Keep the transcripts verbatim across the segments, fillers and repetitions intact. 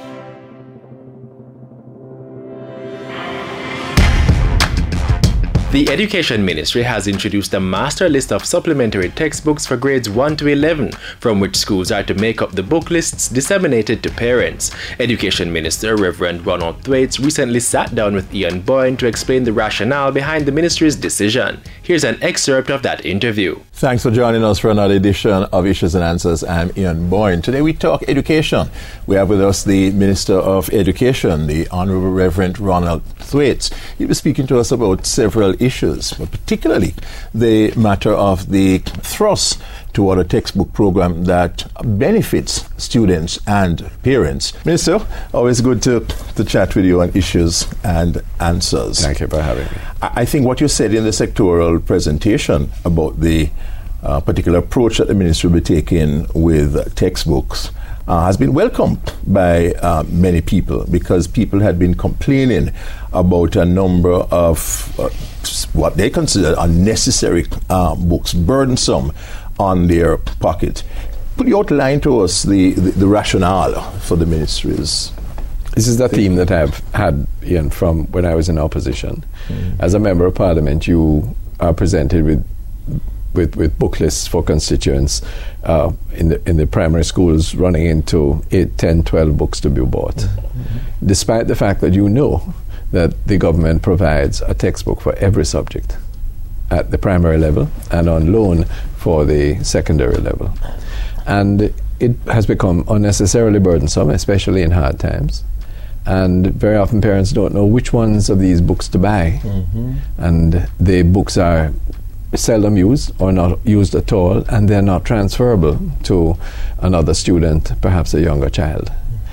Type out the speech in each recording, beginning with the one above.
The Education Ministry has introduced a master list of supplementary textbooks for grades one to eleven, from which schools are to make up the book lists disseminated to parents. Education Minister Reverend Ronald Thwaites recently sat down with Ian Boyne to explain the rationale behind the ministry's decision. Here's an excerpt of that interview. Thanks for joining us for another edition of Issues and Answers. I'm Ian Boyne. Today we talk education. We have with us the Minister of Education, the Honorable Reverend Ronald Thwaites. He'll be speaking to us about several issues, but particularly the matter of the thrust toward a textbook program that benefits students and parents. Minister, always good to, to chat with you on Issues and Answers. Thank you for having me. I think what you said in the sectoral presentation about the uh, particular approach that the ministry will be taking with uh, textbooks uh, has been welcomed by uh, many people, because people had been complaining about a number of uh, what they consider unnecessary uh, books, burdensome on their pocket. Could you outline to us the, the, the rationale for the ministry's? This is the theme that I've had, Ian, from when I was in opposition. Mm. As a member of parliament, you are presented with with, with book lists for constituents uh, in the in the primary schools running into eight, ten, twelve books to be bought. Mm-hmm. Despite the fact that you know that the government provides a textbook for every subject at the primary level and on loan for the secondary level. And it has become unnecessarily burdensome, especially in hard times. And very often parents don't know which ones of these books to buy. Mm-hmm. And the books are seldom used or not used at all, and they're not transferable to another student, perhaps a younger child.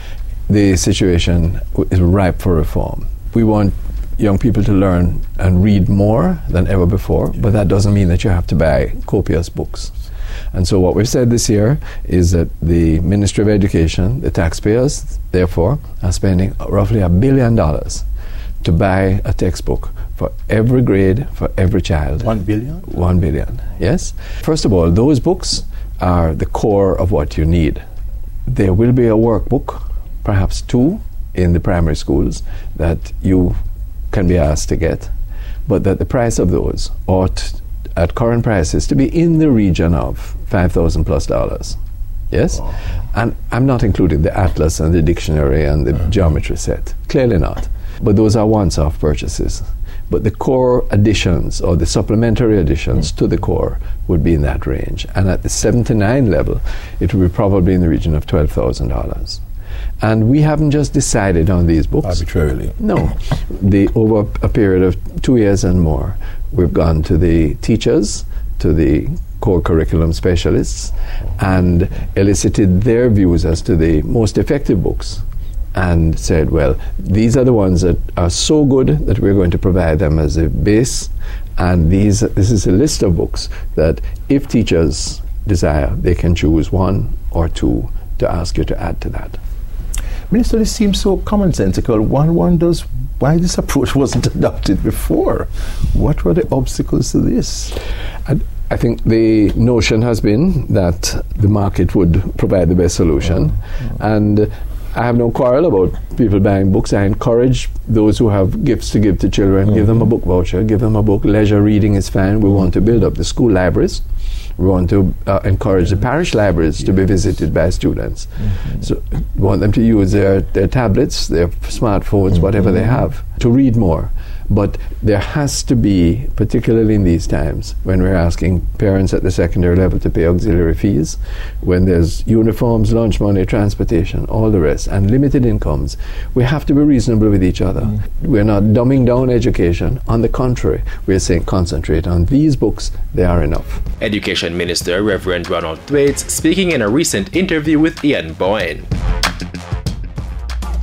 The situation is ripe for reform. We want young people to learn and read more than ever before, but that doesn't mean that you have to buy copious books. And so what we've said this year is that the Ministry of Education, the taxpayers, therefore, are spending roughly a billion dollars to buy a textbook for every grade, for every child. One billion? One billion, yes. First of all, those books are the core of what you need. There will be a workbook, perhaps two, in the primary schools that you can be asked to get, but that the price of those ought, at current prices, to be in the region of five thousand plus dollars. Yes? Oh. And I'm not including the atlas and the dictionary and the mm-hmm. geometry set. Clearly not. But those are once-off purchases. But the core additions or the supplementary additions mm-hmm. to the core would be in that range. And at the seventy-nine level, it would be probably in the region of twelve thousand dollars. And we haven't just decided on these books. Arbitrarily. No. The, over a period of two years and more, we've gone to the teachers, to the core curriculum specialists, and elicited their views as to the most effective books, and said, well, these are the ones that are so good that we're going to provide them as a base, and these this is a list of books that if teachers desire, they can choose one or two to ask you to add to that. Minister, this seems so commonsensical. One wonders why this approach wasn't adopted before. What were the obstacles to this? I, I think the notion has been that the market would provide the best solution. Oh, oh. And I have no quarrel about people buying books. I encourage those who have gifts to give to children, mm-hmm. give them a book voucher, give them a book. Leisure reading is fine. We mm-hmm. want to build up the school libraries. We want to uh, encourage the parish libraries yes. to be visited by students. Mm-hmm. So we want them to use their, their tablets, their smartphones, mm-hmm. whatever they have, to read more. But there has to be, particularly in these times, when we're asking parents at the secondary level to pay auxiliary fees, when there's uniforms, lunch money, transportation, all the rest, and limited incomes, we have to be reasonable with each other. Mm-hmm. We're not dumbing down education. On the contrary, we're saying concentrate on these books, they are enough. Education Minister Reverend Ronald Thwaites speaking in a recent interview with Ian Boyne.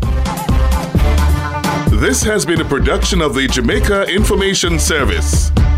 This has been a production of the Jamaica Information Service.